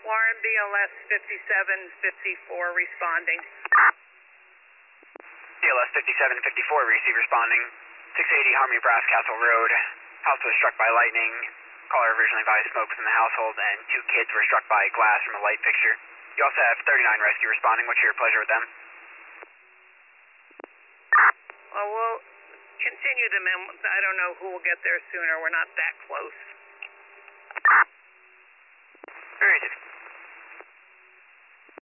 Warren BLS 5754 responding. BLS 5754, receive responding. 680 Harmony Brass Castle Road. House was struck by lightning. Caller originally advised smoke was in the household, and 2 kids were struck by glass from a light fixture. You also have 39 rescue responding. What's your pleasure with them? Well, we'll continue them, and I don't know who will get there sooner. We're not that close.